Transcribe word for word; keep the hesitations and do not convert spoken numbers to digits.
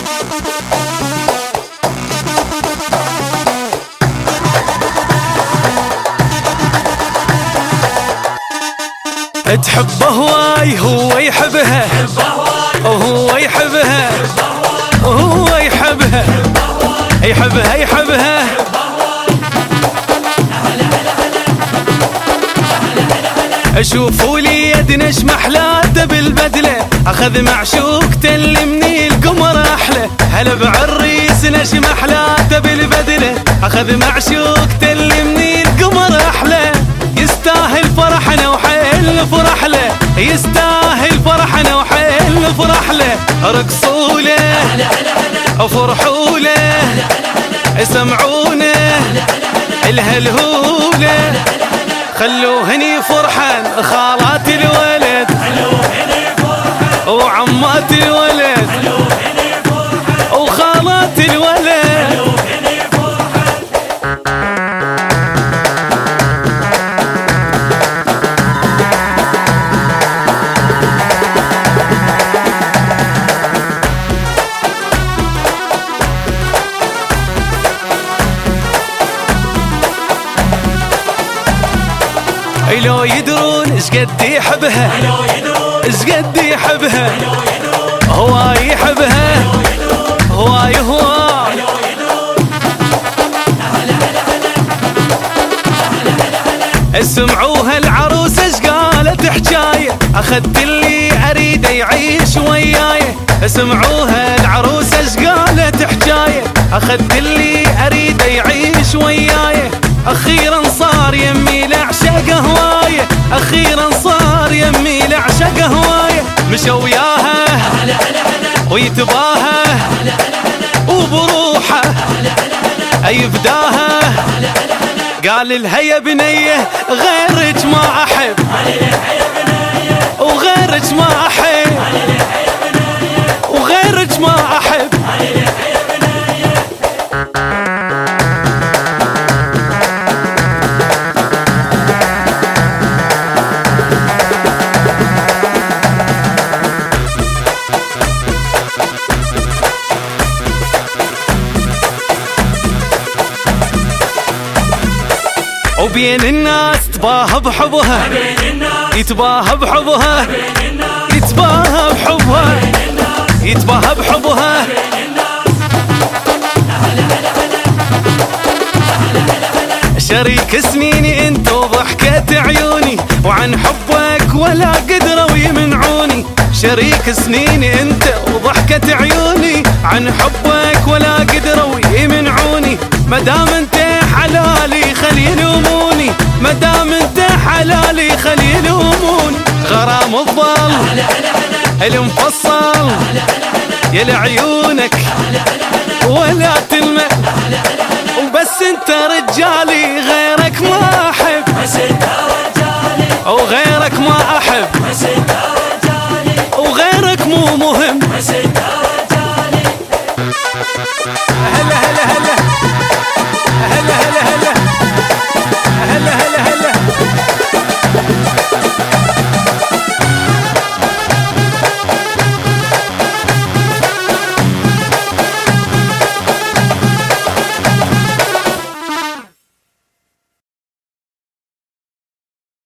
تحبه هواي هو يحبها وهو يحبها وهو يحبها يحبها يحبها اشوفوا لي يدنش محلاته بالبدله اخذ معشوقته اللي من القمر احلى هلا بعريس نش محلاته بالبدله اخذ معشوقته اللي من القمر احلى يستاهل فرحنا وحيل فرح له يستاهل فرحنا وحيل فرح له رقصوا له وفرحوا له سمعونا الهلهوله خلوهني فرحان خالات الولد وعمات الولد وخالات الولد لو يدرون ايش قد يحبها ايش قد يحبها هو يحبها هو يهوى اسمعوها العروس ايش قالت حجايه اخذت اللي اريده يعيش وياي اسمعوها العروس ايش قالت حجايه اخذت اللي اريده يعيش وياي اخيرا صار يمي لعشق هوايه اخيرا صار يمي لعشق هوايه مشى وياها ويتباها وبروحه يفداها قال لها يا بنيه غيرك ما احب وغيرك ما احب وغيرك ما احب وبين الناس تباهى بحبها يتباهى بحبها يتباهى بحبها يتباهى بحبها شريك سنيني انت وضحكة عيوني وعن حبك ولا قدروا يمنعوني شريك سنيني انت وضحكة عيوني عن حبك ولا قدروا يمنعوني مدام انت حلالي خلي يلوموني مدام انت حلالي خلي يلوموني غرام الظل المفصل يا لعيونك ولا تلمع وبس انت رجالي غيرك ما احب وغيرك ما احب وغيرك مو مهم